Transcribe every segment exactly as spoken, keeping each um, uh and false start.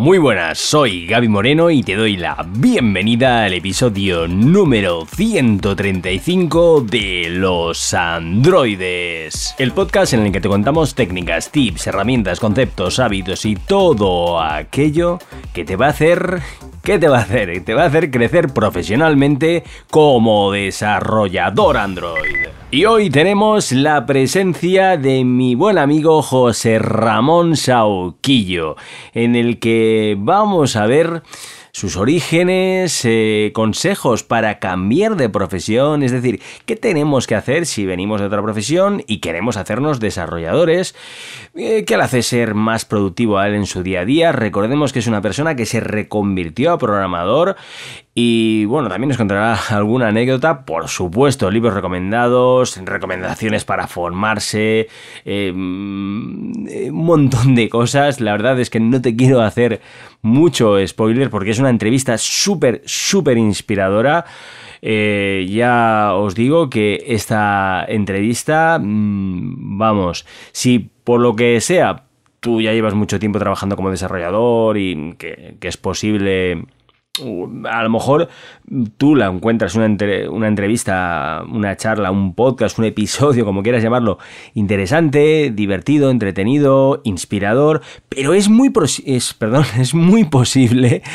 Muy buenas, soy Gaby Moreno y te doy la bienvenida al episodio número ciento treinta y cinco de Los Androides. El podcast en el que te contamos técnicas, tips, herramientas, conceptos, hábitos y todo aquello que te va a hacer... ¿Qué te va a hacer? Te va a hacer crecer profesionalmente como desarrollador Android. Y hoy tenemos la presencia de mi buen amigo José Ramón Sauquillo, en el que vamos a ver sus orígenes, eh, consejos para cambiar de profesión, es decir, qué tenemos que hacer si venimos de otra profesión y queremos hacernos desarrolladores, eh, qué le hace ser más productivo a él en su día a día. Recordemos que es una persona que se reconvirtió a programador y bueno, también nos contará alguna anécdota, por supuesto, libros recomendados, recomendaciones para formarse, eh, un montón de cosas. La verdad es que no te quiero hacer mucho spoiler porque es una entrevista súper, súper inspiradora. Eh, ya os digo que esta entrevista, mmm, vamos, si por lo que sea tú ya llevas mucho tiempo trabajando como desarrollador y que, que es posible... A lo mejor tú la encuentras una, entre, una entrevista, una charla, un podcast, un episodio, como quieras llamarlo, interesante, divertido, entretenido, inspirador, pero es muy, es, perdón, es muy posible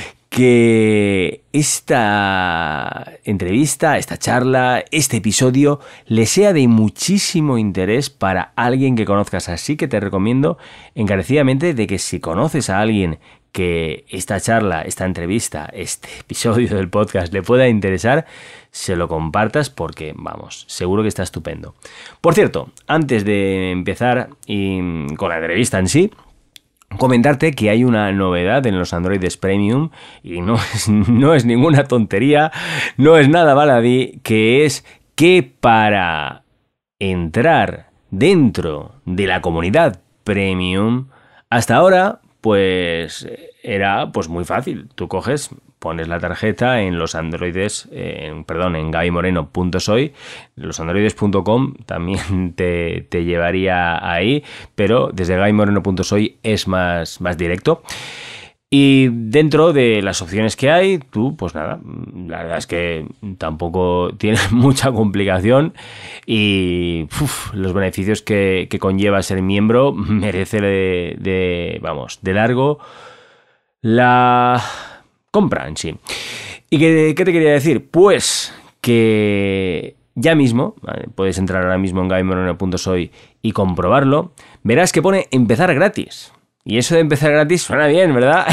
que esta entrevista, esta charla, este episodio le sea de muchísimo interés para alguien que conozcas. Así que te recomiendo encarecidamente de que si conoces a alguien que esta charla, esta entrevista, este episodio del podcast le pueda interesar, se lo compartas porque, vamos, seguro que está estupendo. Por cierto, antes de empezar y con la entrevista en sí, comentarte que hay una novedad en los Androides Premium y no es, no es ninguna tontería, no es nada baladí, que es que para entrar dentro de la comunidad Premium, hasta ahora pues era pues muy fácil. Tú coges, pones la tarjeta en los androides, eh, en, perdón, en gaby moreno punto soy, los androides punto com también te, te llevaría ahí, pero desde gaby moreno punto soy es más, más directo. Y dentro de las opciones que hay, tú, pues nada, la verdad es que tampoco tienes mucha complicación y uf, los beneficios que, que conlleva ser miembro merece de, de, vamos, de largo la compra en sí. ¿Y qué, qué te quería decir? Pues que ya mismo, ¿vale? Puedes entrar ahora mismo en gaby moreno punto soy y comprobarlo, verás que pone empezar gratis. Y eso de empezar gratis suena bien, ¿verdad?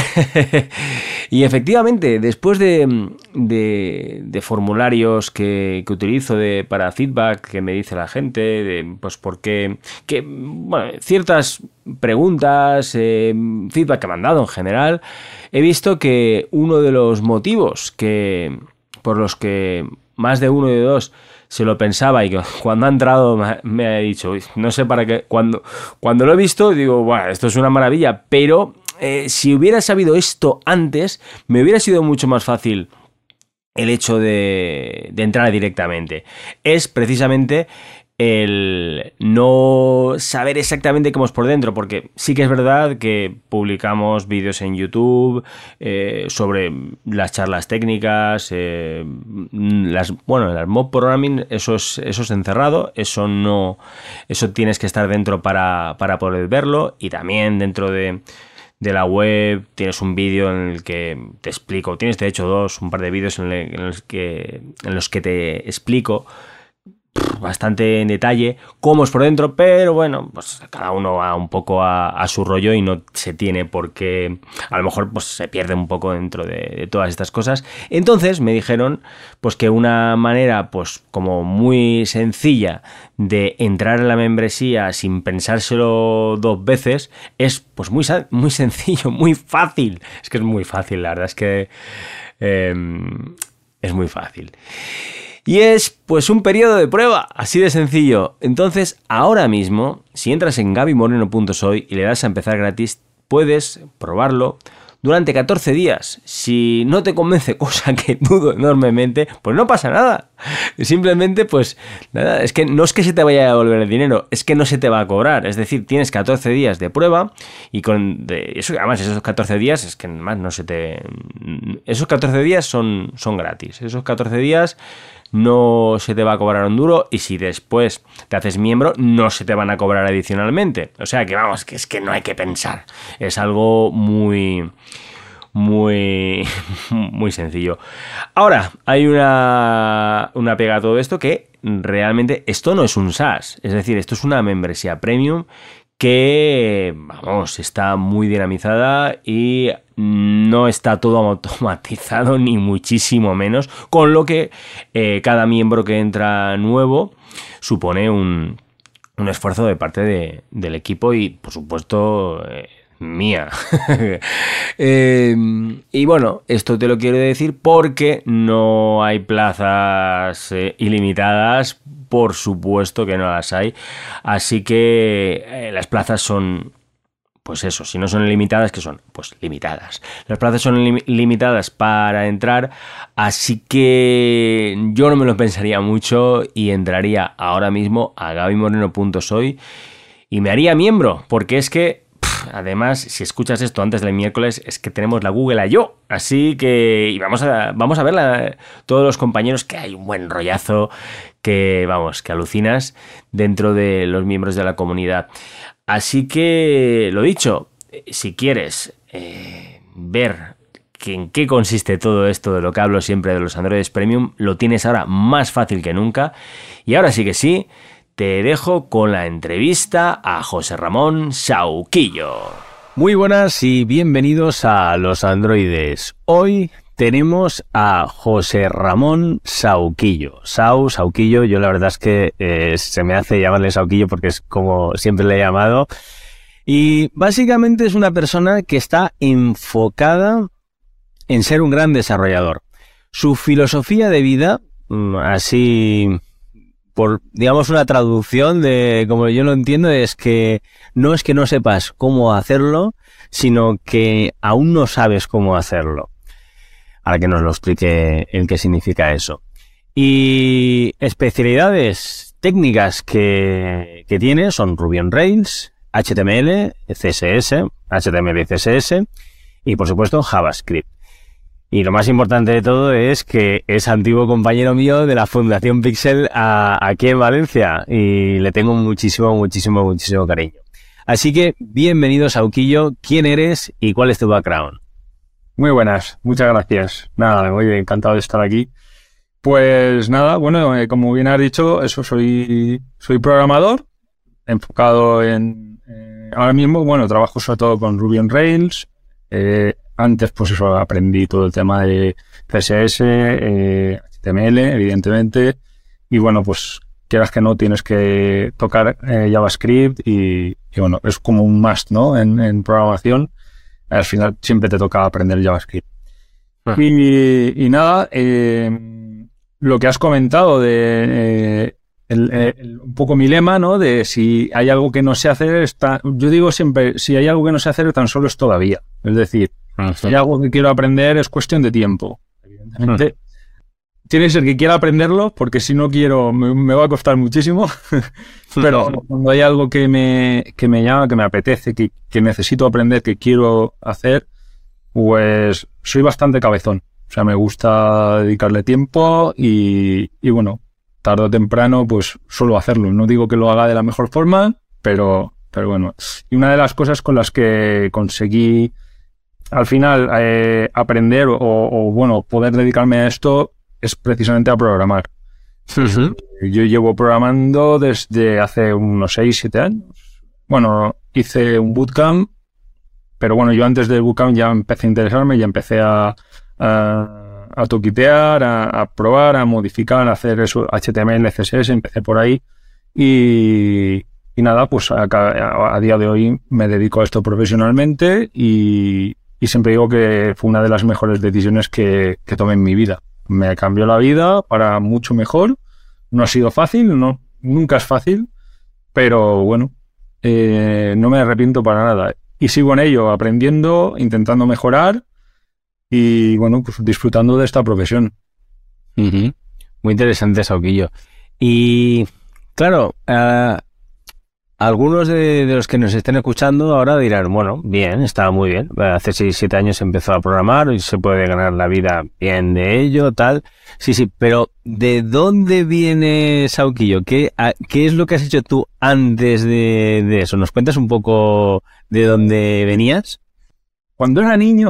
Y efectivamente, después de, de, de formularios que, que utilizo de, para feedback que me dice la gente, de, pues porque, que, bueno, ciertas preguntas, eh, feedback que me han dado en general, he visto que uno de los motivos que, por los que más de uno y de dos se lo pensaba y que cuando ha entrado me ha dicho, no sé para qué, cuando, cuando lo he visto digo, bueno, esto es una maravilla, pero eh, si hubiera sabido esto antes, me hubiera sido mucho más fácil el hecho de, de entrar directamente. Es precisamente el no saber exactamente cómo es por dentro, porque sí que es verdad que publicamos vídeos en YouTube eh, sobre las charlas técnicas, eh, las, bueno, las mob programming, eso es, eso es encerrado, eso no, eso tienes que estar dentro para, para poder verlo, y también dentro de de la web tienes un vídeo en el que te explico, tienes de hecho dos, un par de vídeos en, el, en los que en los que te explico bastante en detalle cómo es por dentro, pero bueno, pues cada uno va un poco a, a su rollo y no se tiene por qué, a lo mejor pues se pierde un poco dentro de, de todas estas cosas. Entonces me dijeron pues que una manera pues como muy sencilla de entrar en la membresía sin pensárselo dos veces es pues muy, muy sencillo, muy fácil. Es que es muy fácil, la verdad es que eh, es muy fácil. Y es pues un periodo de prueba, así de sencillo. Entonces, ahora mismo, si entras en gaby moreno punto soy y le das a empezar gratis, puedes probarlo durante catorce días. Si no te convence, cosa que dudo enormemente, pues no pasa nada. Simplemente, pues nada, es que no es que se te vaya a devolver el dinero, es que no se te va a cobrar. Es decir, tienes catorce días de prueba y con de, eso, además esos catorce días es que más no se te... Esos catorce días son, son gratis. Esos catorce días no se te va a cobrar un duro y si después te haces miembro no se te van a cobrar adicionalmente. O sea que vamos, que es que no hay que pensar. Es algo muy... muy muy sencillo. Ahora, hay una, una pega a todo esto que realmente esto no es un SaaS. Es decir, esto es una membresía premium que, vamos, está muy dinamizada y no está todo automatizado ni muchísimo menos, con lo que eh, cada miembro que entra nuevo supone un, un esfuerzo de parte de, del equipo y, por supuesto, eh, mía. eh, y bueno, esto te lo quiero decir porque no hay plazas eh, ilimitadas. Por supuesto que no las hay. Así que eh, las plazas son, pues eso, si no son limitadas, ¿qué son? Pues limitadas. Las plazas son lim- limitadas para entrar, así que yo no me lo pensaría mucho y entraría ahora mismo a gaby moreno punto soy y me haría miembro, porque es que además, si escuchas esto antes del miércoles, es que tenemos la Google I O. Así que y vamos a vamos a verla todos los compañeros, que hay un buen rollazo que, vamos, que alucinas dentro de los miembros de la comunidad. Así que, lo dicho, si quieres eh, ver que en qué consiste todo esto de lo que hablo siempre de los Androides Premium, lo tienes ahora más fácil que nunca. Y ahora sí que sí, te dejo con la entrevista a José Ramón Sauquillo. Muy buenas y bienvenidos a Los Androides. Hoy tenemos a José Ramón Sauquillo. Sau, Sauquillo, yo la verdad es que eh, se me hace llamarle Sauquillo porque es como siempre le he llamado. Y básicamente es una persona que está enfocada en ser un gran desarrollador. Su filosofía de vida, así por, digamos, una traducción de como yo lo entiendo, es que no es que no sepas cómo hacerlo, sino que aún no sabes cómo hacerlo. Ahora que nos lo explique el qué significa eso. Y especialidades técnicas que, que tiene son Ruby on Rails, H T M L, C S S, H T M L y C S S y por supuesto JavaScript. Y lo más importante de todo es que es antiguo compañero mío de la Fundación Pixel a, aquí en Valencia y le tengo muchísimo, muchísimo, muchísimo cariño. Así que bienvenido, Sauquillo. ¿Quién eres y cuál es tu background? Muy buenas, muchas gracias. Nada, muy encantado de estar aquí. Pues nada, bueno, eh, como bien has dicho, eso soy, soy programador, enfocado en... Eh, ahora mismo, bueno, trabajo sobre todo con Ruby on Rails. Eh, antes, pues eso, aprendí todo el tema de C S S, eh, H T M L, evidentemente. Y bueno, pues quieras que no, tienes que tocar eh, JavaScript y, y bueno, es como un must, ¿no? En, en programación. Al final siempre te toca aprender JavaScript. Ah. Y, y nada, eh, lo que has comentado de eh, el, el, un poco mi lema, ¿no? De si hay algo que no sé hacer, está, yo digo siempre, si hay algo que no sé hacer, tan solo es todavía. Es decir, ah, sí. Si hay algo que quiero aprender, es cuestión de tiempo. Evidentemente, ah. Tiene que ser que quiera aprenderlo, porque si no quiero, me, me va a costar muchísimo. Pero cuando hay algo que me, que me llama, que me apetece, que, que necesito aprender, que quiero hacer, pues soy bastante cabezón. O sea, me gusta dedicarle tiempo y, y bueno, tarde o temprano, pues suelo hacerlo. No digo que lo haga de la mejor forma, pero, pero bueno. Y una de las cosas con las que conseguí al final eh, aprender o, o, bueno, poder dedicarme a esto es precisamente a programar. Uh-huh. Yo llevo programando desde hace unos seis, siete años. Bueno, hice un bootcamp, pero bueno, yo antes del bootcamp ya empecé a interesarme, ya empecé a, a, a toquitear, a, a probar, a modificar, a hacer eso, H T M L, C S S, empecé por ahí. Y, y nada, pues a, a, a día de hoy me dedico a esto profesionalmente y, y siempre digo que fue una de las mejores decisiones que, que tomé en mi vida. Me cambió la vida para mucho mejor. No ha sido fácil, no, nunca es fácil, pero bueno, eh, no me arrepiento para nada. y sigo en ello, aprendiendo, intentando mejorar y, bueno, pues disfrutando de esta profesión. Uh-huh. Muy interesante, Sauquillo. Y, claro, uh, algunos de, de los que nos estén escuchando ahora dirán, bueno, bien, está muy bien. Hace seis, siete años empezó a programar y se puede ganar la vida bien de ello, tal. Sí, sí, pero ¿de dónde viene Sauquillo? ¿Qué, a, ¿Qué es lo que has hecho tú antes de, de eso? ¿Nos cuentas un poco de dónde venías? Cuando era niño,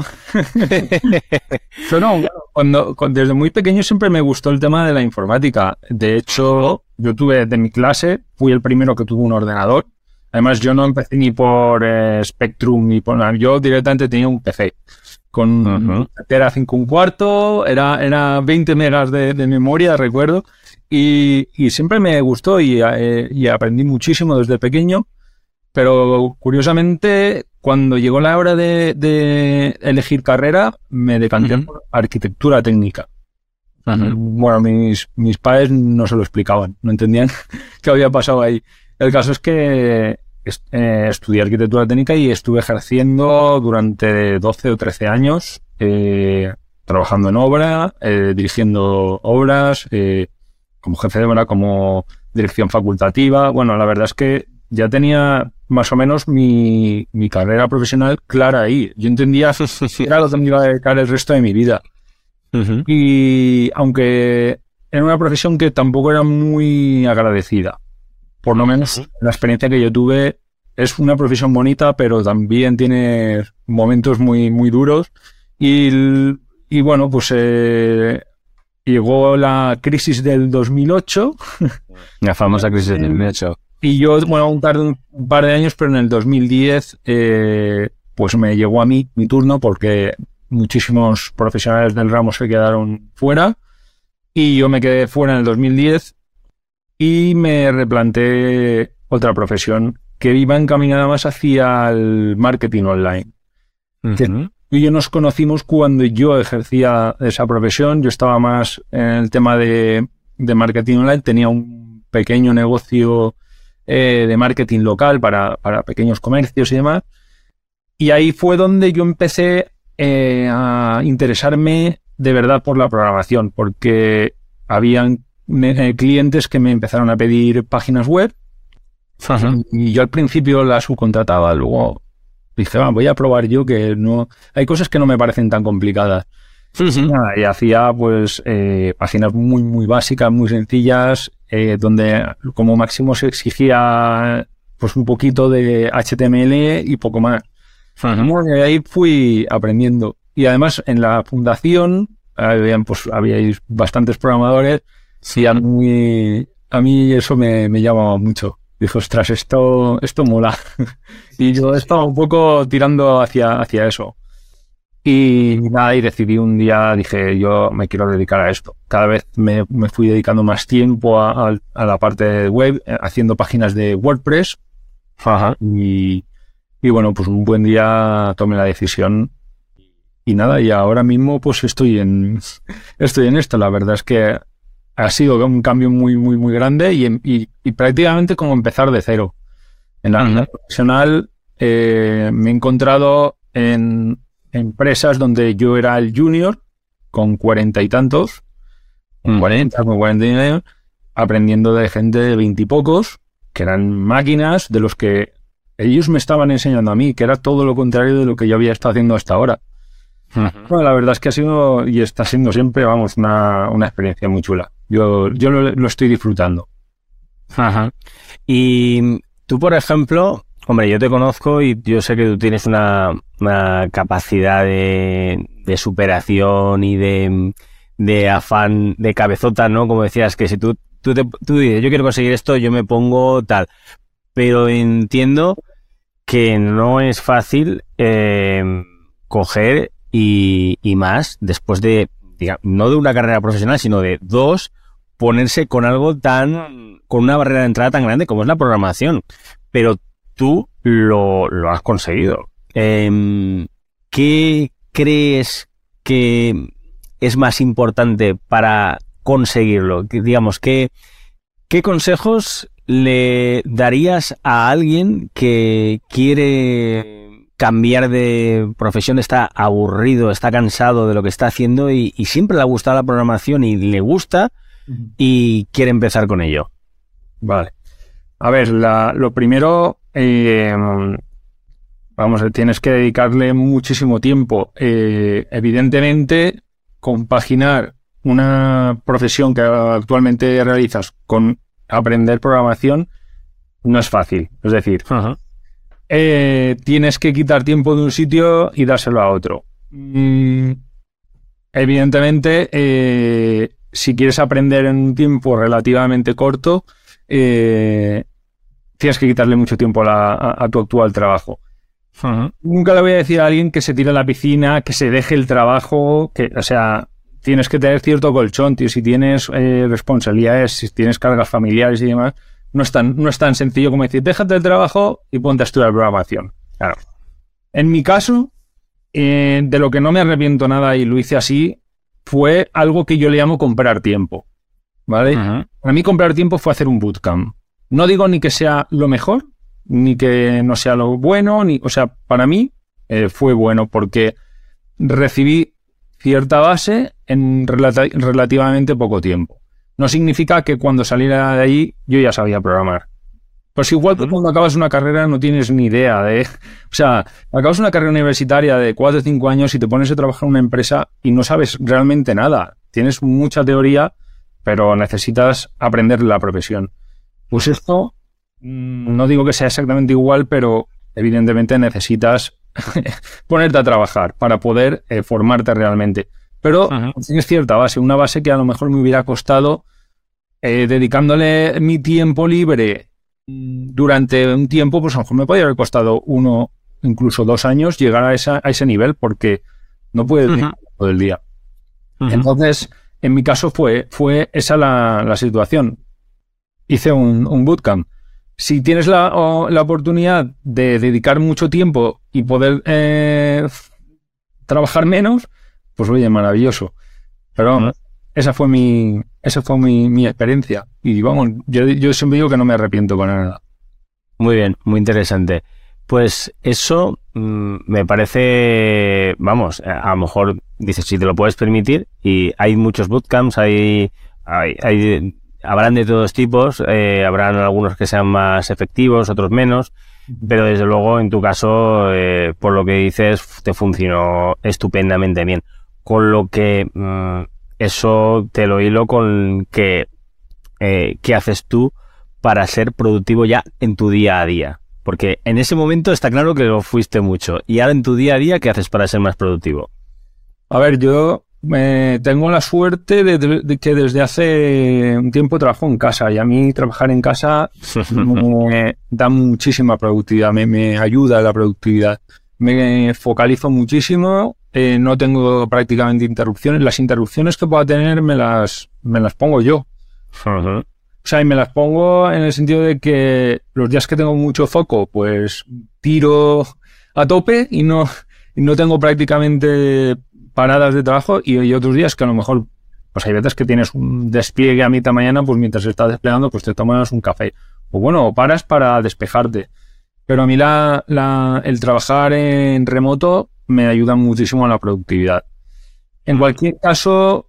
no, cuando, cuando, desde muy pequeño siempre me gustó el tema de la informática. De hecho, yo tuve de mi clase, fui el primero que tuvo un ordenador. Además, yo no empecé ni por eh, Spectrum, ni por nada. Yo directamente tenía un P C con uh-huh. Era cinco un cuarto, era, era veinte megas de, de memoria, recuerdo. Y, y siempre me gustó y, eh, y aprendí muchísimo desde pequeño. Pero curiosamente, cuando llegó la hora de, de elegir carrera, me decanté uh-huh. por arquitectura técnica. Uh-huh. Bueno, mis, mis padres no se lo explicaban, no entendían qué había pasado ahí. El caso es que eh, estudié arquitectura técnica y estuve ejerciendo durante doce o trece años, eh, trabajando en obra, eh, dirigiendo obras, eh, como jefe de obra, como dirección facultativa. Bueno, la verdad es que ya tenía más o menos mi, mi carrera profesional clara ahí. Yo entendía que era lo que me iba a dedicar el resto de mi vida. Uh-huh. Y aunque era una profesión que tampoco era muy agradecida, por lo menos uh-huh. la experiencia que yo tuve, es una profesión bonita, pero también tiene momentos muy, muy duros. Y, y bueno, pues eh, llegó la crisis del dos mil ocho. La famosa crisis del dos mil ocho. Y yo, bueno, un par, de, un par de años, pero en el dos mil diez, eh, pues me llegó a mí mi turno porque muchísimos profesionales del ramo se quedaron fuera y yo me quedé fuera en el dos mil diez y me replanteé otra profesión que iba encaminada más hacia el marketing online. Uh-huh. Que tú y yo nos conocimos cuando yo ejercía esa profesión. Yo estaba más en el tema de, de marketing online, tenía un pequeño negocio Eh, de marketing local para, para pequeños comercios y demás. Y ahí fue donde yo empecé eh, a interesarme de verdad por la programación, porque habían eh, clientes que me empezaron a pedir páginas web. Uh-huh. Y yo al principio las subcontrataba, luego dije, ah, voy a probar yo, que no hay cosas que no me parecen tan complicadas. Uh-huh. Nada, y hacía pues eh, páginas muy muy básicas, muy sencillas, eh, donde como máximo se exigía pues un poquito de H T M L y poco más. Uh-huh. Y ahí fui aprendiendo. Y además en la fundación habían, pues, habíais bastantes programadores y a mí, a mí eso me, me llamaba mucho. Dije, ostras, esto, esto mola. Y yo estaba un poco tirando hacia, hacia eso. Y nada, y decidí un día, dije, yo me quiero dedicar a esto. Cada vez me, me fui dedicando más tiempo a, a, a la parte de web, haciendo páginas de WordPress. Ajá. Y, y bueno, pues un buen día tomé la decisión. Y nada, y ahora mismo pues estoy en, estoy en esto. La verdad es que ha sido un cambio muy, muy, muy grande y, y, y prácticamente como empezar de cero. En la vida profesional eh, me he encontrado en empresas donde yo era el junior con cuarenta y tantos, con cuarenta, con cuarenta años, aprendiendo de gente de veintipocos, que eran máquinas de los que ellos me estaban enseñando a mí, que era todo lo contrario de lo que yo había estado haciendo hasta ahora. Uh-huh. Bueno, la verdad es que ha sido y está siendo siempre, vamos, una, una experiencia muy chula. Yo, yo lo, lo estoy disfrutando. Ajá. Y tú, por ejemplo, hombre, yo te conozco y yo sé que tú tienes una, una capacidad de, de superación y de, de afán, de cabezota, ¿no? Como decías, que si tú, tú, te, tú dices, yo quiero conseguir esto, yo me pongo tal. Pero entiendo que no es fácil eh, coger y, y más, después de, digamos, no de una carrera profesional, sino de dos, ponerse con algo tan, con una barrera de entrada tan grande como es la programación. Pero tú lo, lo has conseguido. Eh, ¿Qué crees que es más importante para conseguirlo? Digamos, ¿qué, qué consejos le darías a alguien que quiere cambiar de profesión, está aburrido, está cansado de lo que está haciendo y, y siempre le ha gustado la programación y le gusta y quiere empezar con ello? Vale. A ver, la, lo primero, eh, vamos, tienes que dedicarle muchísimo tiempo. Eh, evidentemente, compaginar una profesión que actualmente realizas con aprender programación no es fácil. Es decir, uh-huh. eh, tienes que quitar tiempo de un sitio y dárselo a otro. Mm, evidentemente, eh, si quieres aprender en un tiempo relativamente corto, eh, tienes que quitarle mucho tiempo a, la, a, a tu actual trabajo. Uh-huh. Nunca le voy a decir a alguien que se tire a la piscina, que se deje el trabajo, que, o sea, tienes que tener cierto colchón, tío. Si tienes eh, responsabilidades, si tienes cargas familiares y demás, no es tan, no es tan sencillo como decir, déjate el trabajo y ponte a estudiar programación. Claro. En mi caso, eh, de lo que no me arrepiento nada y lo hice así, fue algo que yo le llamo comprar tiempo, ¿vale? Uh-huh. Para mí comprar tiempo fue hacer un bootcamp. No digo ni que sea lo mejor, ni que no sea lo bueno, ni, o sea, para mí eh, fue bueno porque recibí cierta base en relati- relativamente poco tiempo. No significa que cuando saliera de ahí yo ya sabía programar. Pues igual que cuando acabas una carrera no tienes ni idea de... O sea, acabas una carrera universitaria de cuatro o cinco años y te pones a trabajar en una empresa y no sabes realmente nada. Tienes mucha teoría, pero necesitas aprender la profesión. Pues esto, no digo que sea exactamente igual, pero evidentemente necesitas ponerte a trabajar para poder eh, formarte realmente. Pero uh-huh. tienes cierta base, una base que a lo mejor me hubiera costado eh, dedicándole mi tiempo libre durante un tiempo, pues a lo mejor me podría haber costado uno, incluso dos años llegar a, esa, a ese nivel porque no puedes uh-huh. dedicar todo el día. Uh-huh. Entonces, en mi caso fue, fue esa la, la situación. Hice un, un bootcamp. Si tienes la, o, la oportunidad de dedicar mucho tiempo y poder eh, trabajar menos, pues oye, maravilloso. Pero uh-huh. esa fue mi esa fue mi, mi experiencia. Y vamos, yo, yo siempre digo que no me arrepiento con nada. Muy bien, muy interesante. Pues eso mmm, me parece, vamos, a lo mejor dices, si te lo puedes permitir, y hay muchos bootcamps, hay, hay, hay habrán de todos tipos, eh, habrán algunos que sean más efectivos, otros menos, pero desde luego en tu caso, eh, por lo que dices, te funcionó estupendamente bien. Con lo que mmm, eso te lo hilo con que eh, qué haces tú para ser productivo ya en tu día a día. Porque en ese momento está claro que lo fuiste mucho. Y ahora en tu día a día, ¿qué haces para ser más productivo? A ver, yo eh, tengo la suerte de, de, de que desde hace un tiempo trabajo en casa. Y a mí trabajar en casa me da muchísima productividad, me, me ayuda a la productividad. Me focalizo muchísimo, eh, no tengo prácticamente interrupciones. Las interrupciones que pueda tener me las, me las pongo yo. Uh-huh. O sea, y me las pongo en el sentido de que los días que tengo mucho foco, pues tiro a tope y no, y no tengo prácticamente paradas de trabajo. Y hay otros días que a lo mejor, pues hay veces que tienes un despliegue a mitad mañana, pues mientras estás desplegando, pues te tomas un café. O bueno, o paras para despejarte. Pero a mí la, la, el trabajar en remoto me ayuda muchísimo a la productividad. En cualquier caso,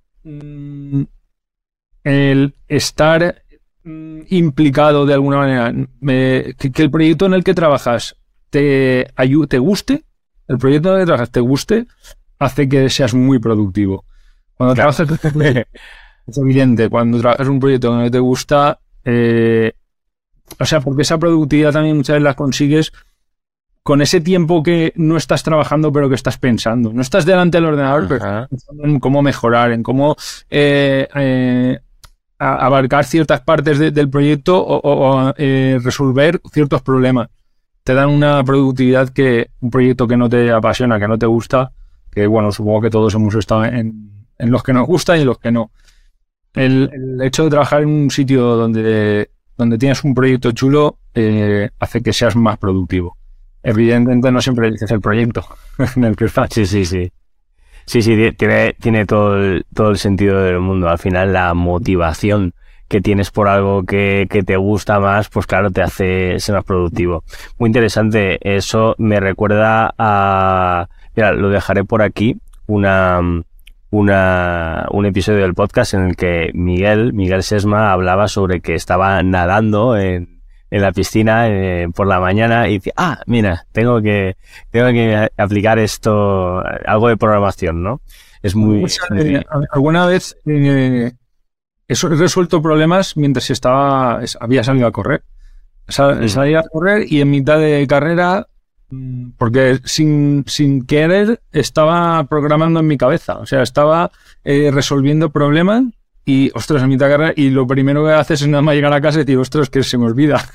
el estar implicado de alguna manera, me, que, que el proyecto en el que trabajas te, ayude, te guste, el proyecto en el que trabajas te guste, hace que seas muy productivo. Cuando claro. trabajas, es evidente, cuando trabajas un proyecto que no te gusta, eh, o sea, porque esa productividad también muchas veces la consigues con ese tiempo que no estás trabajando pero que estás pensando. No estás delante del ordenador, uh-huh. pero estás pensando en cómo mejorar, en cómo eh, eh, abarcar ciertas partes de, del proyecto o, o, o eh, resolver ciertos problemas. Te dan una productividad que un proyecto que no te apasiona, que no te gusta, que bueno, supongo que todos hemos estado en, en los que nos gusta y en los que no. El, el hecho de trabajar en un sitio donde... donde tienes un proyecto chulo, eh, hace que seas más productivo. Evidentemente no siempre dices el proyecto en el que estás. Sí, sí, sí. Sí, sí, tiene, tiene todo, el, todo el sentido del mundo. Al final la motivación que tienes por algo que, que te gusta más, pues claro, te hace ser más productivo. Muy interesante. Eso me recuerda a... Mira, lo dejaré por aquí, una, una, un episodio del podcast en el que Miguel, Miguel Sesma, hablaba sobre que estaba nadando en, en la piscina eh, por la mañana y decía, ah, mira, tengo que, tengo que aplicar esto, algo de programación, ¿no? Es muy... muy... ¿Alguna vez eh, he resuelto problemas mientras estaba, había salido a correr? Sal, salí a correr y en mitad de carrera... Porque sin, sin querer estaba programando en mi cabeza. O sea, estaba eh, resolviendo problemas y, ostras, en mitad de carrera, y lo primero que haces es nada más llegar a casa y decir, ostras, que se me olvida.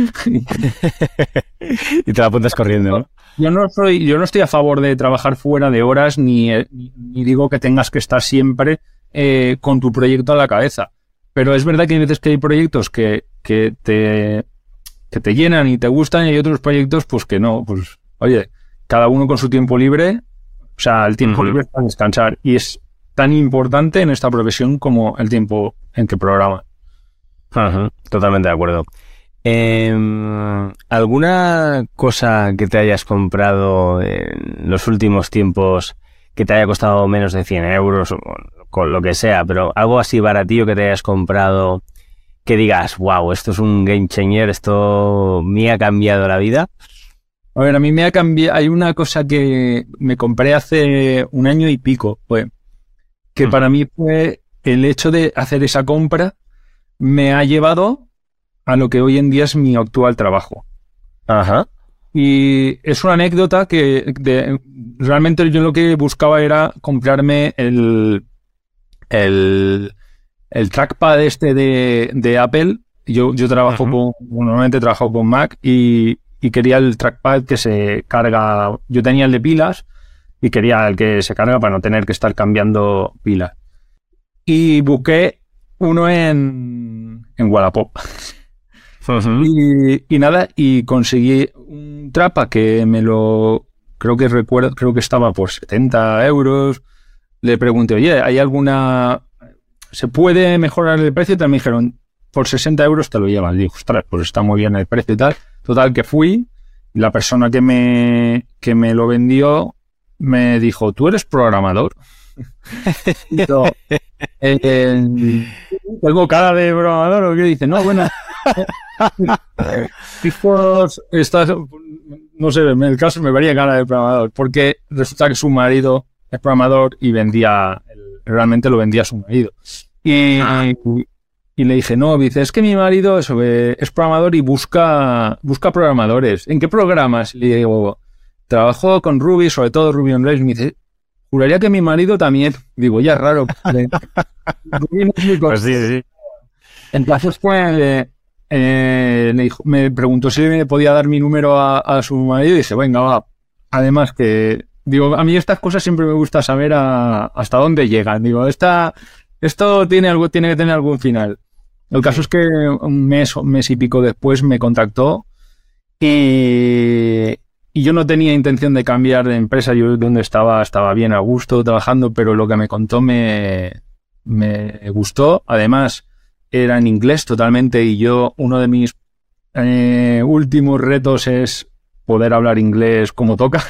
Y te la apuntas corriendo, ¿no? Yo no soy, yo no estoy a favor de trabajar fuera de horas, ni, ni, ni digo que tengas que estar siempre eh, con tu proyecto a la cabeza. Pero es verdad que hay veces que hay proyectos que, que te... que te llenan y te gustan, y hay otros proyectos pues que no, pues oye, cada uno con su tiempo libre, o sea, el tiempo uh-huh. libre es para descansar, y es tan importante en esta profesión como el tiempo en que programa. Uh-huh. Totalmente de acuerdo. Eh, ¿Alguna cosa que te hayas comprado en los últimos tiempos que te haya costado menos de cien euros o con lo que sea, pero algo así baratillo que te hayas comprado que digas, wow, esto es un game changer, esto me ha cambiado la vida? A ver, a mí me ha cambiado... Hay una cosa que me compré hace un año y pico, pues, que mm. para mí fue el hecho de hacer esa compra, me ha llevado a lo que hoy en día es mi actual trabajo. Ajá. Y es una anécdota que de, realmente yo lo que buscaba era comprarme el... el El trackpad este de, de Apple. Yo, yo trabajo uh-huh. con, normalmente trabajo con Mac y, y quería el trackpad que se carga. Yo tenía el de pilas y quería el que se carga para no tener que estar cambiando pilas. Y busqué uno en, en Wallapop. Uh-huh. Y, y nada, y conseguí un trackpad que me lo, creo que recuerdo, creo que estaba por setenta euros. Le pregunté, oye, ¿hay alguna... ¿se puede mejorar el precio? Y también me dijeron, por sesenta euros te lo llevan. Y digo, ostras, pues está muy bien el precio y tal. Total, que fui, y la persona que me, que me lo vendió me dijo, ¿tú eres programador? Y yo, eh, ¿tengo cara de programador o qué? Dice, no, bueno, hijos, estás, no sé, en el caso me vería cara de programador, porque resulta que su marido es programador y vendía... realmente lo vendía a su marido. Y, ah. y, y le dije, no, dice, es que mi marido eso, eh, es programador y busca, busca programadores. ¿En qué programas? Y le digo, trabajo con Ruby, sobre todo Ruby on Rails. Y me dice, juraría que mi marido también. Digo, ya es raro. Pues sí, sí. Entonces, pues, eh, eh, le dijo, me preguntó si me podía dar mi número a, a su marido y dice, venga, va. Además que... Digo, a mí estas cosas siempre me gusta saber a, hasta dónde llegan. Digo, esta, esto tiene algo, tiene que tener algún final. El caso es que un mes, un mes y pico después me contactó y, y yo no tenía intención de cambiar de empresa. Yo donde estaba, estaba bien a gusto trabajando, pero lo que me contó me, me gustó. Además, era en inglés totalmente y yo, uno de mis eh, últimos retos es poder hablar inglés como toca.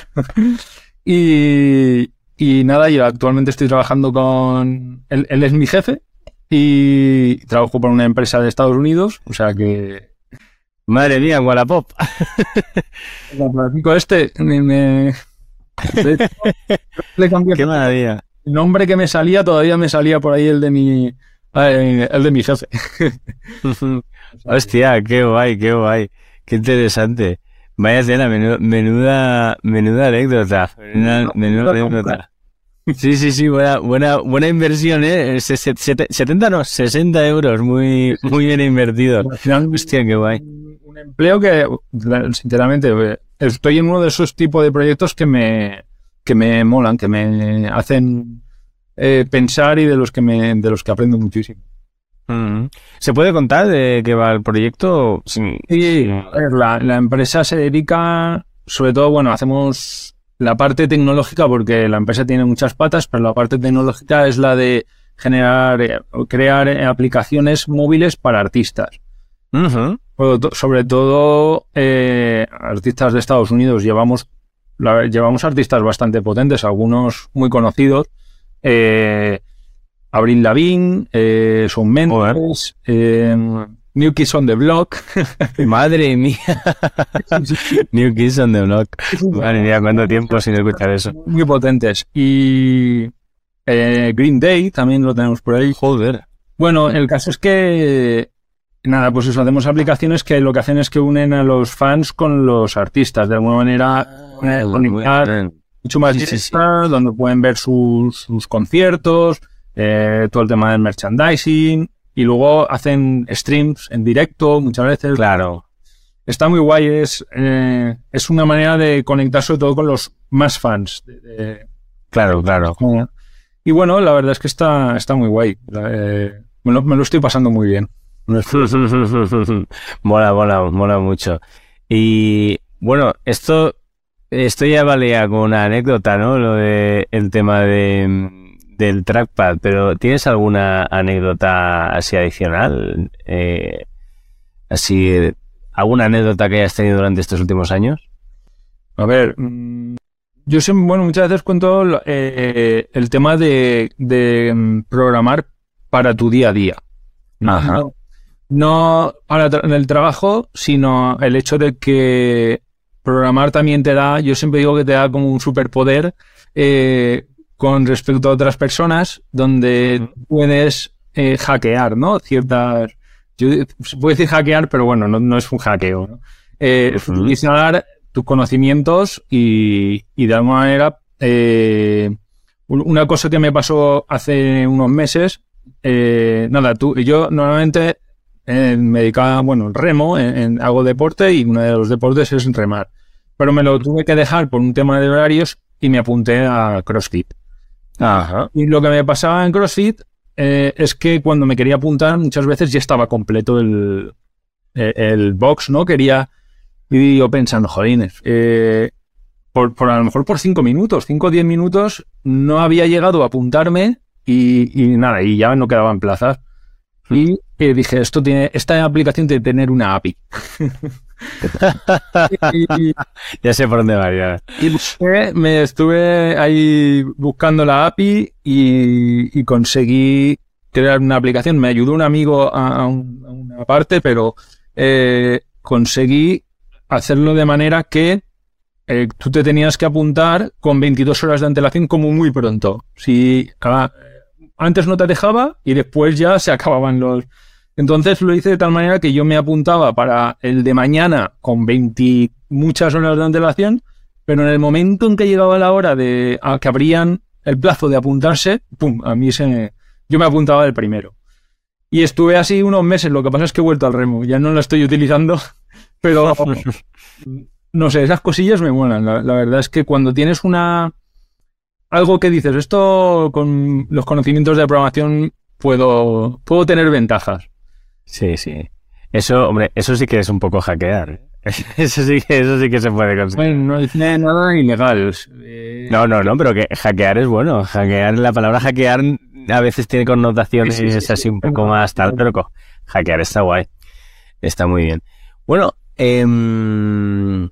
Y, y nada, yo actualmente estoy trabajando con... Él, él es mi jefe y trabajo para una empresa de Estados Unidos, o sea que... Madre mía, Wallapop. El platico este... Me, me... Le cambié. Qué maravilla. El nombre que me salía, todavía me salía por ahí el de mi... Eh, el de mi jefe. Hostia, qué guay, qué guay. Qué interesante. Vaya tela, menuda, menuda, menuda anécdota. Menuda, menuda anécdota. Sí, sí, sí, buena, buena, buena inversión, ¿eh? setenta, no, sesenta euros, muy, muy bien invertido. Hostia, qué guay. Un empleo que, sinceramente, estoy en uno de esos tipos de proyectos que me, que me molan, que me hacen eh, pensar y de los que me, de los que aprendo muchísimo. ¿Se puede contar de qué va el proyecto? Sí, sí. A ver, la, la empresa se dedica, sobre todo, bueno, hacemos la parte tecnológica porque la empresa tiene muchas patas, pero la parte tecnológica es la de generar eh, o crear eh, aplicaciones móviles para artistas. Uh-huh. Sobre todo eh, artistas de Estados Unidos. Llevamos, la, llevamos artistas bastante potentes, algunos muy conocidos. Eh, Avril Lavigne, eh, Shawn Mendes, eh, New Kids on the Block. Madre mía. New Kids on the Block. Madre mía, ¿cuánto tiempo sin escuchar eso? Muy potentes. Y eh, Green Day también lo tenemos por ahí. Joder. Bueno, el caso es que nada, pues eso, hacemos aplicaciones que lo que hacen es que unen a los fans con los artistas. De alguna manera, ah, conectar mucho más sí, directa, sí, sí. donde pueden ver sus, sus conciertos, eh, todo el tema del merchandising, y luego hacen streams en directo muchas veces. Claro. Está muy guay, es, eh, es una manera de conectar sobre todo con los más fans. De, de, claro, claro. Y bueno, la verdad es que está, está muy guay. Eh, me, lo, me lo estoy pasando muy bien. mola, mola, mola mucho. Y bueno, esto, esto ya valía como una anécdota, ¿no? Lo de el tema de, del trackpad, pero ¿tienes alguna anécdota así adicional? Eh, así, ¿alguna anécdota que hayas tenido durante estos últimos años? A ver, yo siempre, bueno, muchas veces cuento eh, el tema de, de programar para tu día a día. Ajá. No, no para tra- el trabajo, sino el hecho de que programar también te da, yo siempre digo que te da como un superpoder eh, con respecto a otras personas, donde uh-huh. puedes eh, hackear, ¿no? Ciertas, yo puedo decir hackear, pero bueno, no, no es un hackeo, ¿no? Eh, uh-huh. Utilizar tus conocimientos y, y de alguna manera eh, una cosa que me pasó hace unos meses, eh, nada, tú yo normalmente eh, me dedicaba, bueno, el remo, en, en, hago deporte y uno de los deportes es remar, pero me lo tuve que dejar por un tema de horarios y me apunté a CrossFit. Ajá. Y lo que me pasaba en CrossFit eh, es que cuando me quería apuntar muchas veces ya estaba completo el, el, el box, ¿no? Quería, y yo pensando, jolines, eh, por, por a lo mejor por cinco minutos, cinco o diez minutos no había llegado a apuntarme y, y nada, y ya no quedaban plazas. Y eh, dije, esto tiene, esta aplicación tiene que tener una A P I. y, ya sé por dónde va ya. Y busqué, me estuve ahí buscando la A P I y, y conseguí crear una aplicación. Me ayudó un amigo a, a, un, a una parte, pero eh, conseguí hacerlo de manera que eh, tú te tenías que apuntar con veintidós horas de antelación como muy pronto. Si ah, antes no te dejaba y después ya se acababan los... Entonces lo hice de tal manera que yo me apuntaba para el de mañana con veinte muchas horas de antelación, pero en el momento en que llegaba la hora de a que abrían el plazo de apuntarse, pum, a mí se yo me apuntaba el primero. Y estuve así unos meses, lo que pasa es que he vuelto al remo, ya no lo estoy utilizando, pero no sé, esas cosillas me molan. La, la verdad es que cuando tienes una algo que dices, esto con los conocimientos de programación puedo, puedo tener ventajas. Sí, sí. Eso, hombre, eso sí que es un poco hackear. Eso sí que, eso sí que se puede conseguir. Bueno, no es nada ilegal. Eh... No, no, no, pero que hackear es bueno. Hackear, la palabra hackear a veces tiene connotaciones sí, sí, sí, así sí. un poco más tal, pero hackear está guay. Está muy bien. Bueno, eh, ¿nos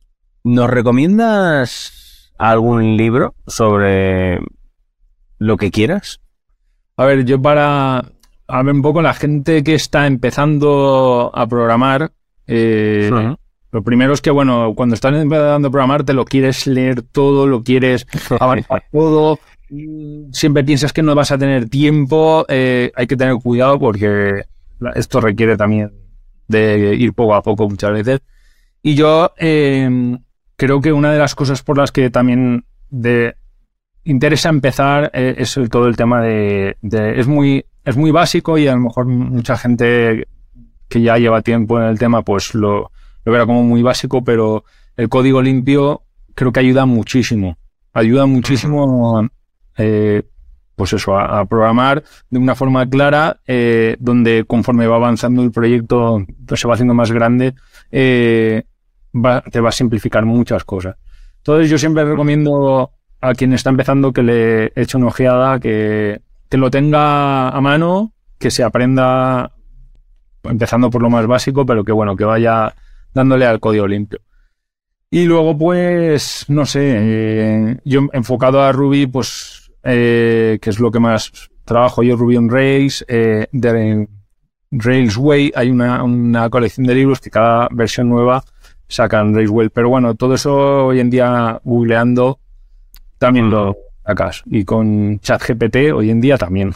recomiendas algún libro sobre lo que quieras? A ver, yo para... A ver, un poco la gente que está empezando a programar, eh, uh-huh. lo primero es que, bueno, cuando estás empezando a programar te lo quieres leer todo, lo quieres avanzar todo, siempre piensas que no vas a tener tiempo, eh, hay que tener cuidado porque esto requiere también de ir poco a poco muchas veces. Y yo eh, creo que una de las cosas por las que también de, interesa empezar eh, es el, todo el tema de, de... es muy... Es muy básico y a lo mejor mucha gente que ya lleva tiempo en el tema pues lo, lo verá como muy básico, pero el código limpio creo que ayuda muchísimo. Ayuda muchísimo eh, pues eso, a, a programar de una forma clara eh, donde conforme va avanzando el proyecto pues se va haciendo más grande, eh, va, te va a simplificar muchas cosas. Entonces yo siempre recomiendo a quien está empezando que le eche una ojeada, que que lo tenga a mano, que se aprenda, empezando por lo más básico, pero que bueno, que vaya dándole al código limpio. Y luego, pues, no sé, eh, yo enfocado a Ruby, pues, eh, que es lo que más trabajo yo, Ruby on Rails, eh, de Railsway, hay una, una colección de libros que cada versión nueva sacan Railsway, pero bueno, todo eso hoy en día googleando también lo sacas, y con ChatGPT hoy en día también.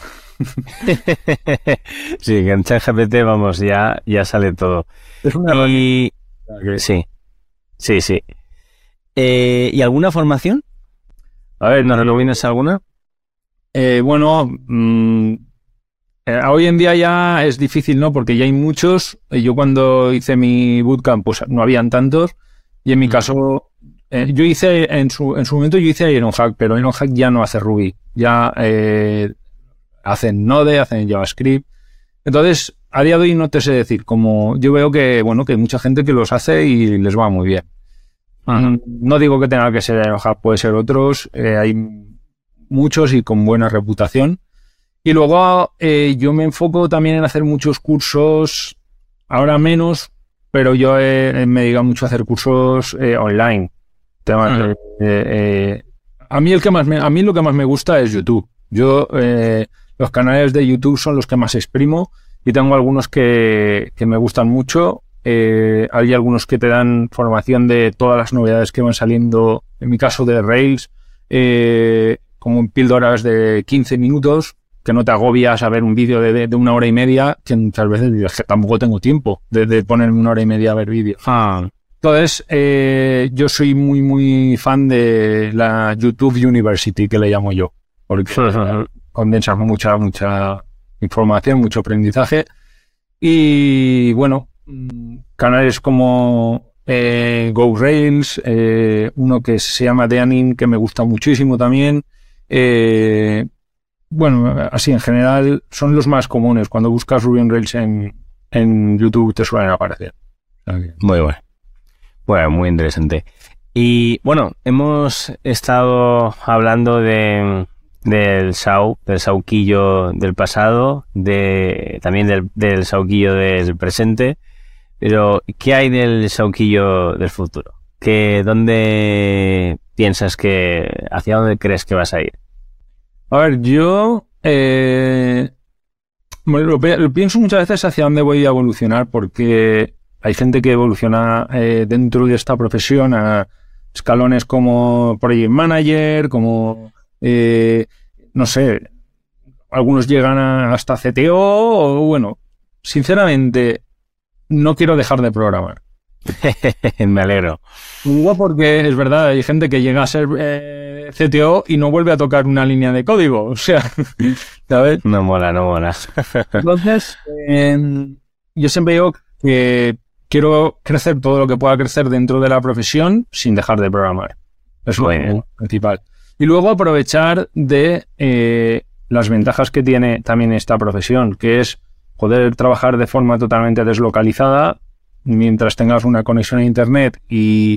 Sí, con ChatGPT, vamos, ya, ya sale todo. Es una y... Sí, sí, sí. Eh, ¿Y alguna formación? A ver, ¿Nos recomiendas alguna? Eh, bueno, mmm, eh, hoy en día ya es difícil, ¿no? Porque ya hay muchos. Yo cuando hice mi bootcamp, pues no habían tantos. Y en mi caso, eh, yo hice, en su, en su momento yo hice Ironhack, pero Ironhack ya no hace Ruby. Ya eh, hacen Node, hacen JavaScript. Entonces, a día de hoy no te sé decir, como yo veo que, bueno, que hay mucha gente que los hace y les va muy bien. Uh-huh. No digo que tenga que ser Ironhack, puede ser otros, eh, hay muchos y con buena reputación. Y luego eh, yo me enfoco también en hacer muchos cursos, ahora menos, pero yo eh, me dedico mucho a hacer cursos eh, online. Temas, uh-huh. eh, eh, a mí el que más me, a mí lo que más me gusta es YouTube. Yo eh, los canales de YouTube son los que más exprimo y tengo algunos que, que me gustan mucho. Eh, hay algunos que te dan formación de todas las novedades que van saliendo, en mi caso de Rails, eh, como en píldoras de quince minutos, que no te agobias a ver un vídeo de, de, de una hora y media, que muchas veces dices que tampoco tengo tiempo de, de ponerme una hora y media a ver vídeos. Ah. Entonces, eh, yo soy muy, muy fan de la YouTube University, que le llamo yo, porque condensas mucha, mucha información, mucho aprendizaje. Y bueno, canales como eh, GoRails, eh, uno que se llama Deanin, que me gusta muchísimo también. Eh, bueno, así en general son los más comunes. Cuando buscas Ruby on Rails en, en YouTube te suelen aparecer. Okay. Muy bueno. Bueno, muy interesante. Y bueno, hemos estado hablando de del Sau, del Sauquillo del pasado, de también del, del Sauquillo del presente, pero ¿qué hay del Sauquillo del futuro? ¿Qué, dónde piensas que, hacia dónde crees que vas a ir? A ver, yo eh, bueno, lo, lo pienso muchas veces hacia dónde voy a evolucionar, porque hay gente que evoluciona eh, dentro de esta profesión a escalones como Project Manager, como, eh, no sé, algunos llegan a, hasta C T O, o bueno, sinceramente, no quiero dejar de programar. Me alegro. Digo porque es verdad, hay gente que llega a ser eh, C T O y no vuelve a tocar una línea de código, o sea, ¿sabes? No mola, no mola. Entonces, eh, yo siempre digo que quiero crecer todo lo que pueda crecer dentro de la profesión sin dejar de programar. Es lo principal. Y luego aprovechar de eh, las ventajas que tiene también esta profesión, que es poder trabajar de forma totalmente deslocalizada mientras tengas una conexión a internet y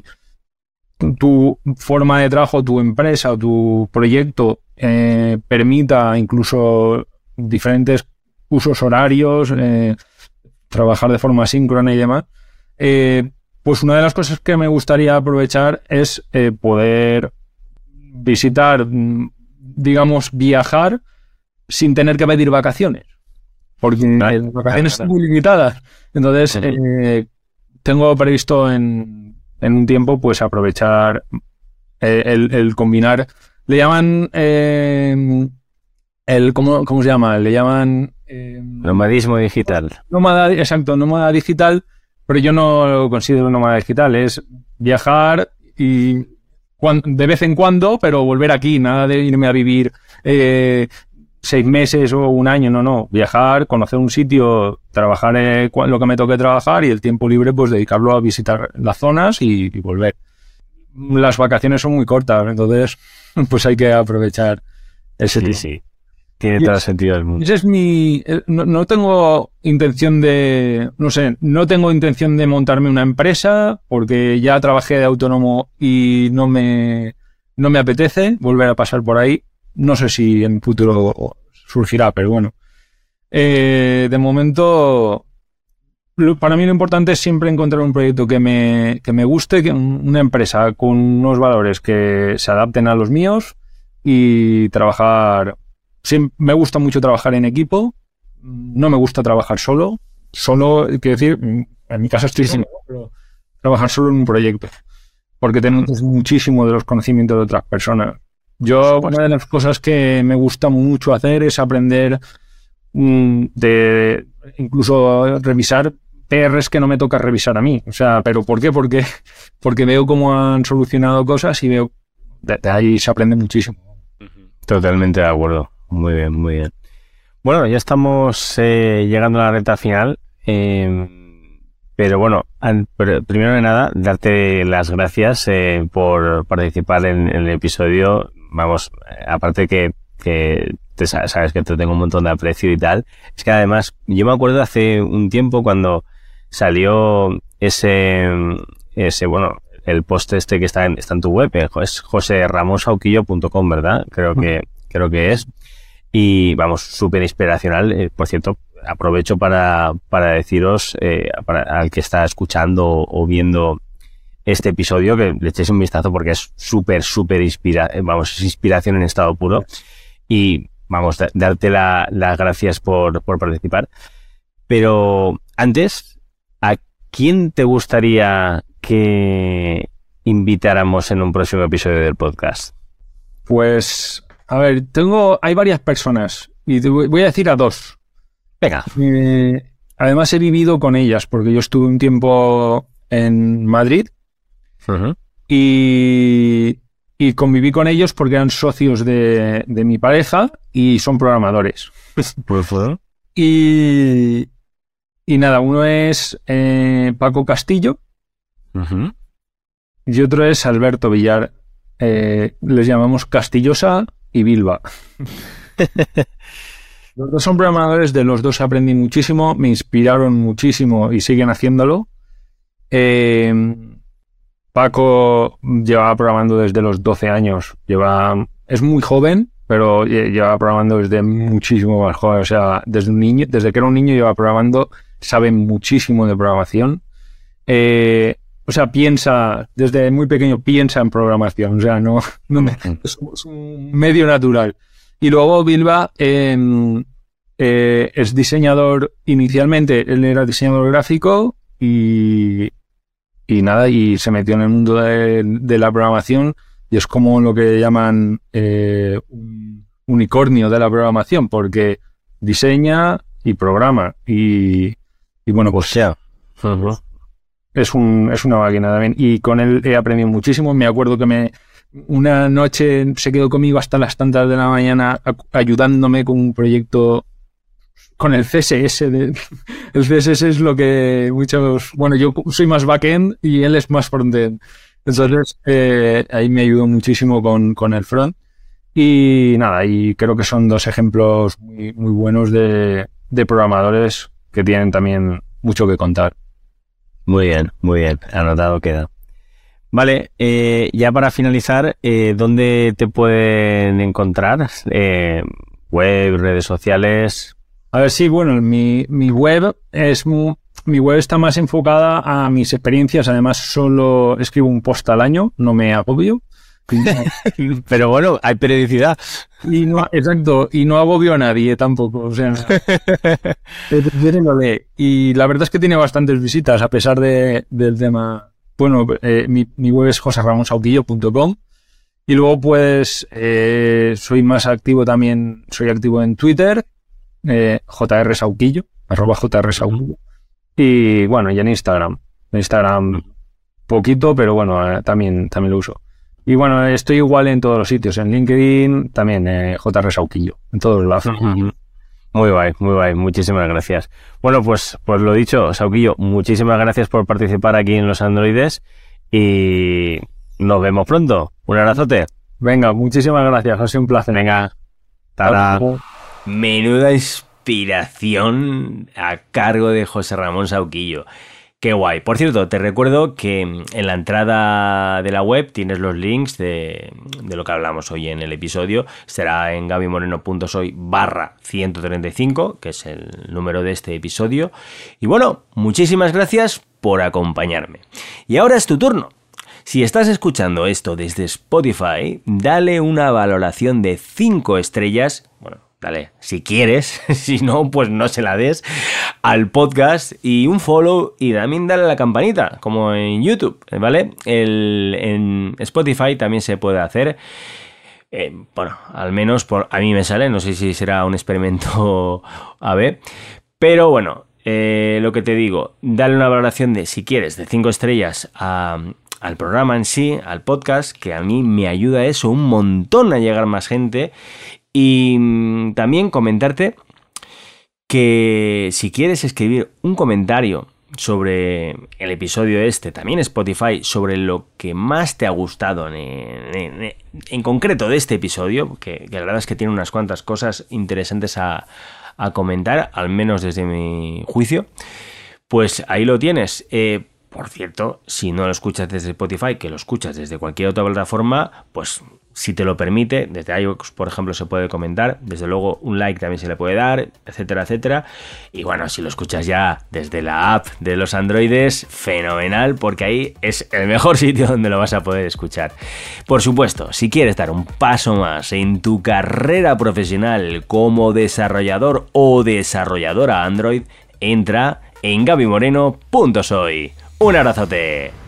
tu forma de trabajo, tu empresa o tu proyecto eh, permita incluso diferentes usos horarios, eh, trabajar de forma síncrona y demás. Eh, pues una de las cosas que me gustaría aprovechar es eh, poder visitar, digamos, viajar sin tener que pedir vacaciones, porque vale, las vacaciones son muy limitadas. Entonces, sí. eh, tengo previsto en, en un tiempo pues aprovechar eh, el, el combinar, le llaman eh, el ¿cómo, ¿cómo se llama? Le llaman eh, nomadismo digital. Nómada, exacto, nómada digital. Pero yo no lo considero nómada digital, es viajar y cuando, de vez en cuando, pero volver aquí, nada de irme a vivir eh, seis meses o un año, no, no, viajar, conocer un sitio, trabajar eh, lo que me toque trabajar y el tiempo libre pues dedicarlo a visitar las zonas y, y volver. Las vacaciones son muy cortas, entonces pues hay que aprovechar ese sí, tiempo. Sí. Tiene todo el sentido del mundo. Ese es mi... No, no tengo intención de... No sé, no tengo intención de montarme una empresa porque ya trabajé de autónomo y no me, no me apetece volver a pasar por ahí. no sé si en futuro surgirá, pero bueno. Eh, de momento, lo, para mí lo importante es siempre encontrar un proyecto que me, que me guste, que una empresa con unos valores que se adapten a los míos y trabajar. Sí, me gusta mucho trabajar en equipo, no me gusta trabajar solo. Solo, quiero decir, en mi caso estoy diciendo, pero trabajar solo en un proyecto, porque tenemos muchísimo de los conocimientos de otras personas. Yo, una de las cosas que me gusta mucho hacer es aprender um, de incluso revisar P Rs que no me toca revisar a mí. O sea, ¿pero por qué? Porque, porque veo cómo han solucionado cosas y veo, de, de ahí se aprende muchísimo. Totalmente de acuerdo. Muy bien, muy bien. Bueno, ya estamos eh, llegando a la recta final. Eh, pero bueno, an, pero primero de nada, darte las gracias eh, por participar en, en el episodio. Vamos, eh, aparte que, que te, sabes que te tengo un montón de aprecio y tal. Es que además, yo me acuerdo hace un tiempo cuando salió ese, ese bueno, el post este que está en, está en tu web, eh, es jose ramón sauquillo punto com, ¿verdad? Creo que, creo que es. Y vamos, súper inspiracional. Eh, por cierto, aprovecho para, para deciros eh, para, al que está escuchando o viendo este episodio que le echéis un vistazo porque es súper, súper inspira, vamos, es inspiración en estado puro. Y vamos, da, darte la, las gracias por, por participar. Pero antes, ¿a quién te gustaría que invitáramos en un próximo episodio del podcast? Pues... A ver, tengo, hay varias personas y te voy a decir a dos. Venga. Eh, además he vivido con ellas porque yo estuve un tiempo en Madrid uh-huh. y, y conviví con ellos porque eran socios de, de mi pareja y son programadores. Pues fue. Y, y nada, uno es eh, Paco Castillo uh-huh. y otro es Alberto Villar. Eh, les llamamos Castillosa y Bilba. Los dos son programadores, de los dos aprendí muchísimo, me inspiraron muchísimo y siguen haciéndolo. Eh, Paco lleva programando desde los doce años, lleva, es muy joven, pero lleva programando desde muchísimo más joven, o sea, desde un niño, desde que era un niño lleva programando, sabe muchísimo de programación. Eh, O sea, piensa, desde muy pequeño piensa en programación, o sea, no, no me, es, es un medio natural. Y luego Bilba eh, eh, es diseñador, inicialmente él era diseñador gráfico y, y nada, y se metió en el mundo de, de la programación y es como lo que llaman eh, un unicornio de la programación, porque diseña y programa y, y bueno, pues sea. Uh-huh. Es, un, es una máquina también. Y con él he aprendido muchísimo. Me acuerdo que me una noche se quedó conmigo hasta las tantas de la mañana a, ayudándome con un proyecto con el C S S. De, el C S S es lo que muchos... Bueno, yo soy más backend y él es más frontend. Entonces, eh, ahí me ayudó muchísimo con, con el front. Y nada, y creo que son dos ejemplos muy, muy buenos de, de programadores que tienen también mucho que contar. Muy bien, muy bien. Anotado queda. Vale, eh, ya para finalizar, eh, ¿dónde te pueden encontrar? Eh, web, redes sociales. A ver, sí, bueno, mi, mi web es muy, mi web está más enfocada a mis experiencias. Además, solo escribo un post al año, no me agobio. Pero bueno, hay periodicidad. Y no, exacto, y no agobio a nadie tampoco, o sea, y la verdad es que tiene bastantes visitas a pesar de, del tema. Bueno, eh, mi, mi web es jose ramón sauquillo punto com y luego pues eh, soy más activo también, soy activo en Twitter, eh, jrsauquillo, arroba jrsauquillo, y bueno, y en Instagram, en Instagram poquito, pero bueno, eh, también, también lo uso. Y bueno, estoy igual en todos los sitios. En LinkedIn también, eh, J R Sauquillo. En todos lados. Uh-huh. Muy guay, muy guay. Muchísimas gracias. Bueno, pues, pues lo dicho, Sauquillo, muchísimas gracias por participar aquí en Los Androides y nos vemos pronto. Un abrazote. Venga, muchísimas gracias. Ha sido un placer. Venga. Tara. Menuda inspiración a cargo de José Ramón Sauquillo. Qué guay. Por cierto, te recuerdo que en la entrada de la web tienes los links de, de lo que hablamos hoy en el episodio. Será en gabymoreno.soy barra ciento treinta y cinco, que es el número de este episodio. Y bueno, muchísimas gracias por acompañarme. Y ahora es tu turno. Si estás escuchando esto desde Spotify, dale una valoración de cinco estrellas. Bueno, dale, si quieres, si no, pues no se la des al podcast, y un follow, y también dale a la campanita, como en YouTube, ¿vale? El, en Spotify también se puede hacer. Eh, bueno, al menos por, a mí me sale, no sé si será un experimento A B, pero bueno, eh, lo que te digo, dale una valoración de, si quieres, de cinco estrellas a... al programa en sí, al podcast, que a mí me ayuda eso un montón a llegar más gente. Y mmm, también comentarte que si quieres escribir un comentario sobre el episodio este, también Spotify, sobre lo que más te ha gustado en, en, en concreto de este episodio, que, que la verdad es que tiene unas cuantas cosas interesantes a, a comentar, al menos desde mi juicio, pues ahí lo tienes. Eh, Por cierto, si no lo escuchas desde Spotify, que lo escuchas desde cualquier otra plataforma, pues si te lo permite, desde iVoox, por ejemplo, se puede comentar, desde luego un like también se le puede dar, etcétera, etcétera. Y bueno, si lo escuchas ya desde la app de los androides, fenomenal, porque ahí es el mejor sitio donde lo vas a poder escuchar. Por supuesto, si quieres dar un paso más en tu carrera profesional como desarrollador o desarrolladora Android, entra en gabymoreno punto soy. Un abrazote.